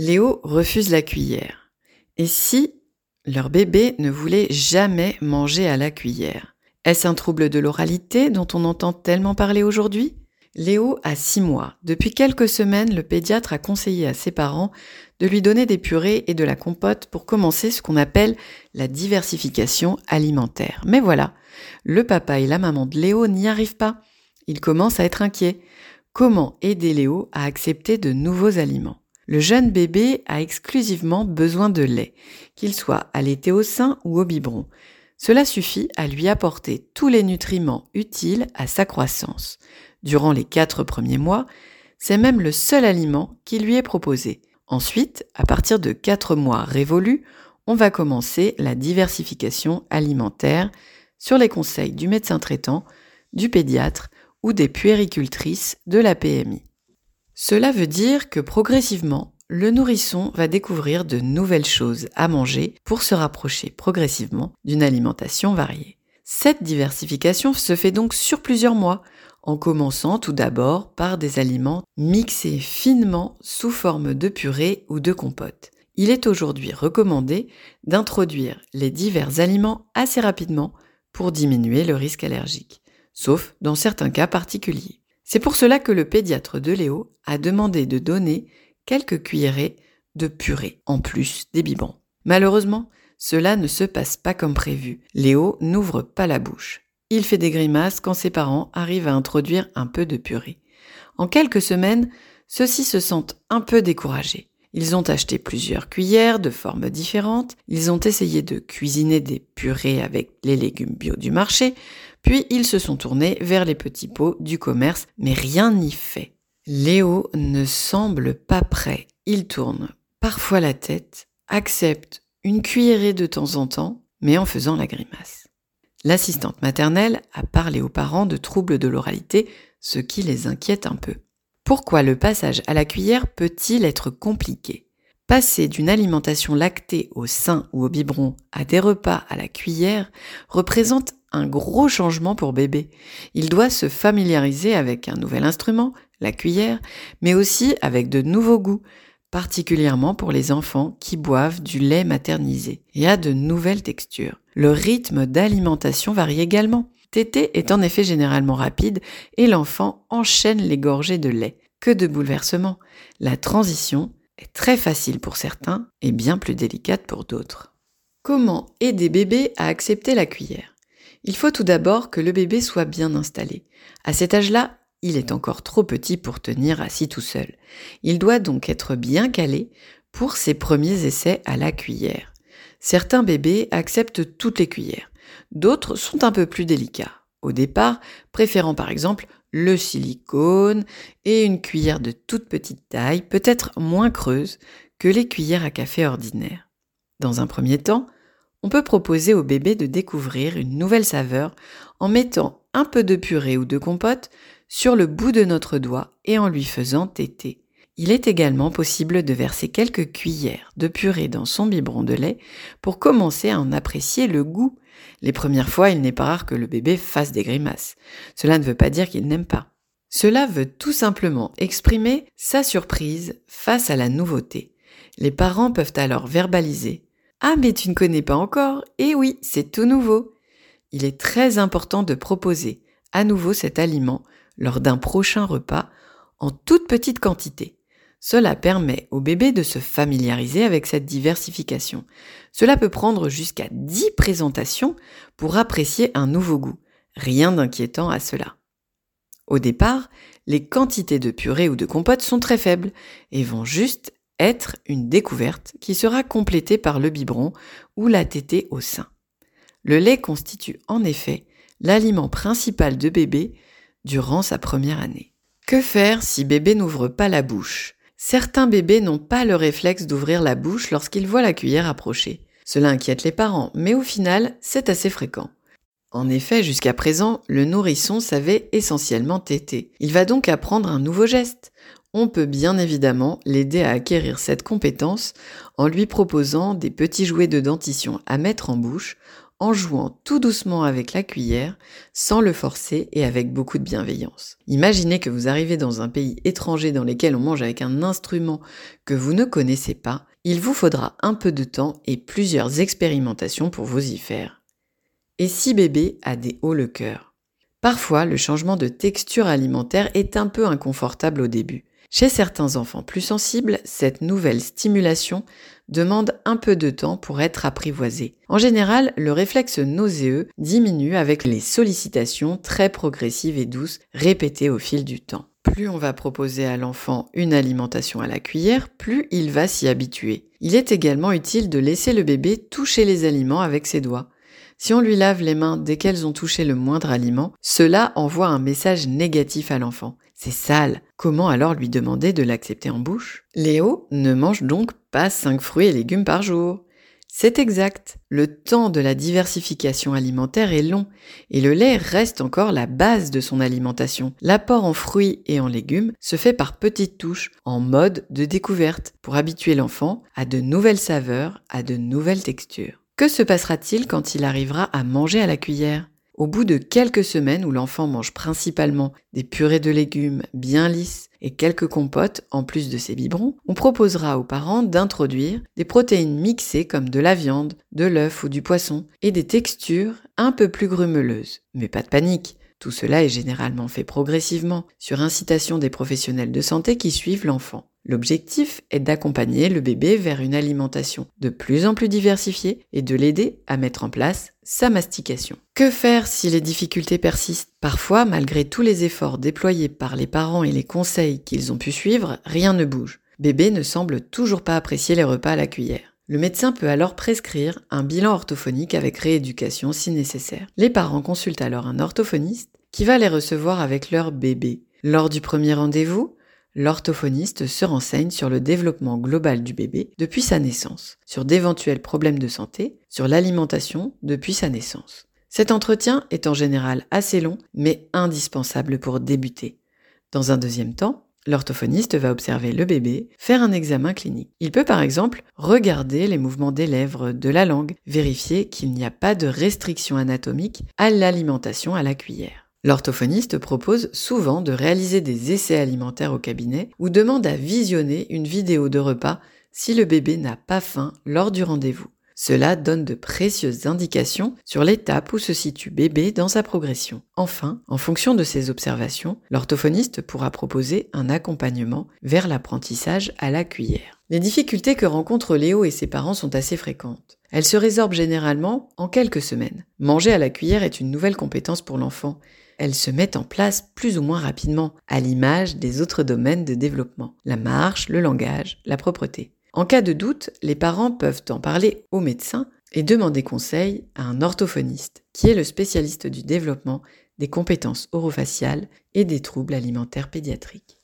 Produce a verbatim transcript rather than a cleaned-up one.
Léo refuse la cuillère. Et si leur bébé ne voulait jamais manger à la cuillère? Est-ce un trouble de l'oralité dont on entend tellement parler aujourd'hui? Léo a six mois. Depuis quelques semaines, le pédiatre a conseillé à ses parents de lui donner des purées et de la compote pour commencer ce qu'on appelle la diversification alimentaire. Mais voilà, le papa et la maman de Léo n'y arrivent pas. Ils commencent à être inquiets. Comment aider Léo à accepter de nouveaux aliments? Le jeune bébé a exclusivement besoin de lait, qu'il soit allaité au sein ou au biberon. Cela suffit à lui apporter tous les nutriments utiles à sa croissance. Durant les quatre premiers mois, c'est même le seul aliment qui lui est proposé. Ensuite, à partir de quatre mois révolus, on va commencer la diversification alimentaire sur les conseils du médecin traitant, du pédiatre ou des puéricultrices de la P M I. Cela veut dire que progressivement, le nourrisson va découvrir de nouvelles choses à manger pour se rapprocher progressivement d'une alimentation variée. Cette diversification se fait donc sur plusieurs mois, en commençant tout d'abord par des aliments mixés finement sous forme de purée ou de compote. Il est aujourd'hui recommandé d'introduire les divers aliments assez rapidement pour diminuer le risque allergique, sauf dans certains cas particuliers. C'est pour cela que le pédiatre de Léo a demandé de donner quelques cuillerées de purée, en plus des biberons. Malheureusement, cela ne se passe pas comme prévu. Léo n'ouvre pas la bouche. Il fait des grimaces quand ses parents arrivent à introduire un peu de purée. En quelques semaines, ceux-ci se sentent un peu découragés. Ils ont acheté plusieurs cuillères de formes différentes, ils ont essayé de cuisiner des purées avec les légumes bio du marché, puis ils se sont tournés vers les petits pots du commerce, mais rien n'y fait. Léo ne semble pas prêt. Il tourne parfois la tête, accepte une cuillerée de temps en temps, mais en faisant la grimace. L'assistante maternelle a parlé aux parents de troubles de l'oralité, ce qui les inquiète un peu. Pourquoi le passage à la cuillère peut-il être compliqué? Passer d'une alimentation lactée au sein ou au biberon à des repas à la cuillère représente un gros changement pour bébé. Il doit se familiariser avec un nouvel instrument, la cuillère, mais aussi avec de nouveaux goûts, particulièrement pour les enfants qui boivent du lait maternisé, et à de nouvelles textures. Le rythme d'alimentation varie également. Tété est en effet généralement rapide et l'enfant enchaîne les gorgées de lait. Que de bouleversements! La transition est très facile pour certains et bien plus délicate pour d'autres. Comment aider bébé à accepter la cuillère? Il faut tout d'abord que le bébé soit bien installé. À cet âge-là, il est encore trop petit pour tenir assis tout seul. Il doit donc être bien calé pour ses premiers essais à la cuillère. Certains bébés acceptent toutes les cuillères. D'autres sont un peu plus délicats. Au départ, préférant par exemple le silicone et une cuillère de toute petite taille, peut-être moins creuse que les cuillères à café ordinaires. Dans un premier temps, on peut proposer au bébé de découvrir une nouvelle saveur en mettant un peu de purée ou de compote sur le bout de notre doigt et en lui faisant téter. Il est également possible de verser quelques cuillères de purée dans son biberon de lait pour commencer à en apprécier le goût. Les premières fois, il n'est pas rare que le bébé fasse des grimaces. Cela ne veut pas dire qu'il n'aime pas. Cela veut tout simplement exprimer sa surprise face à la nouveauté. Les parents peuvent alors verbaliser « Ah mais tu ne connais pas encore? Eh oui, c'est tout nouveau !» Il est très important de proposer à nouveau cet aliment lors d'un prochain repas en toute petite quantité. Cela permet au bébé de se familiariser avec cette diversification. Cela peut prendre jusqu'à dix présentations pour apprécier un nouveau goût. Rien d'inquiétant à cela. Au départ, les quantités de purée ou de compote sont très faibles et vont juste être une découverte qui sera complétée par le biberon ou la tétée au sein. Le lait constitue en effet l'aliment principal de bébé durant sa première année. Que faire si bébé n'ouvre pas la bouche? Certains bébés n'ont pas le réflexe d'ouvrir la bouche lorsqu'ils voient la cuillère approcher. Cela inquiète les parents, mais au final, c'est assez fréquent. En effet, jusqu'à présent, le nourrisson savait essentiellement téter. Il va donc apprendre un nouveau geste. On peut bien évidemment l'aider à acquérir cette compétence en lui proposant des petits jouets de dentition à mettre en bouche, en jouant tout doucement avec la cuillère, sans le forcer et avec beaucoup de bienveillance. Imaginez que vous arrivez dans un pays étranger dans lequel on mange avec un instrument que vous ne connaissez pas. Il vous faudra un peu de temps et plusieurs expérimentations pour vous y faire. Et si bébé a des hauts le cœur? Parfois, le changement de texture alimentaire est un peu inconfortable au début. Chez certains enfants plus sensibles, cette nouvelle stimulation demande un peu de temps pour être apprivoisée. En général, le réflexe nauséeux diminue avec les sollicitations très progressives et douces répétées au fil du temps. Plus on va proposer à l'enfant une alimentation à la cuillère, plus il va s'y habituer. Il est également utile de laisser le bébé toucher les aliments avec ses doigts. Si on lui lave les mains dès qu'elles ont touché le moindre aliment, cela envoie un message négatif à l'enfant. C'est sale. Comment alors lui demander de l'accepter en bouche? Léo ne mange donc pas cinq fruits et légumes par jour. C'est exact. Le temps de la diversification alimentaire est long et le lait reste encore la base de son alimentation. L'apport en fruits et en légumes se fait par petites touches, en mode de découverte, pour habituer l'enfant à de nouvelles saveurs, à de nouvelles textures. Que se passera-t-il quand il arrivera à manger à la cuillère? Au bout de quelques semaines où l'enfant mange principalement des purées de légumes bien lisses et quelques compotes en plus de ses biberons, on proposera aux parents d'introduire des protéines mixées comme de la viande, de l'œuf ou du poisson et des textures un peu plus grumeleuses. Mais pas de panique, tout cela est généralement fait progressivement sur incitation des professionnels de santé qui suivent l'enfant. L'objectif est d'accompagner le bébé vers une alimentation de plus en plus diversifiée et de l'aider à mettre en place sa mastication. Que faire si les difficultés persistent? Parfois, malgré tous les efforts déployés par les parents et les conseils qu'ils ont pu suivre, rien ne bouge. Bébé ne semble toujours pas apprécier les repas à la cuillère. Le médecin peut alors prescrire un bilan orthophonique avec rééducation si nécessaire. Les parents consultent alors un orthophoniste qui va les recevoir avec leur bébé. Lors du premier rendez-vous, l'orthophoniste se renseigne sur le développement global du bébé depuis sa naissance, sur d'éventuels problèmes de santé, sur l'alimentation depuis sa naissance. Cet entretien est en général assez long, mais indispensable pour débuter. Dans un deuxième temps, l'orthophoniste va observer le bébé, faire un examen clinique. Il peut par exemple regarder les mouvements des lèvres, de la langue, vérifier qu'il n'y a pas de restriction anatomique à l'alimentation à la cuillère. L'orthophoniste propose souvent de réaliser des essais alimentaires au cabinet ou demande à visionner une vidéo de repas si le bébé n'a pas faim lors du rendez-vous. Cela donne de précieuses indications sur l'étape où se situe bébé dans sa progression. Enfin, en fonction de ces observations, l'orthophoniste pourra proposer un accompagnement vers l'apprentissage à la cuillère. Les difficultés que rencontrent Léo et ses parents sont assez fréquentes. Elles se résorbent généralement en quelques semaines. Manger à la cuillère est une nouvelle compétence pour l'enfant. Elle se met en place plus ou moins rapidement, à l'image des autres domaines de développement, la marche, le langage, la propreté. En cas de doute, les parents peuvent en parler au médecin et demander conseil à un orthophoniste, qui est le spécialiste du développement des compétences orofaciales et des troubles alimentaires pédiatriques.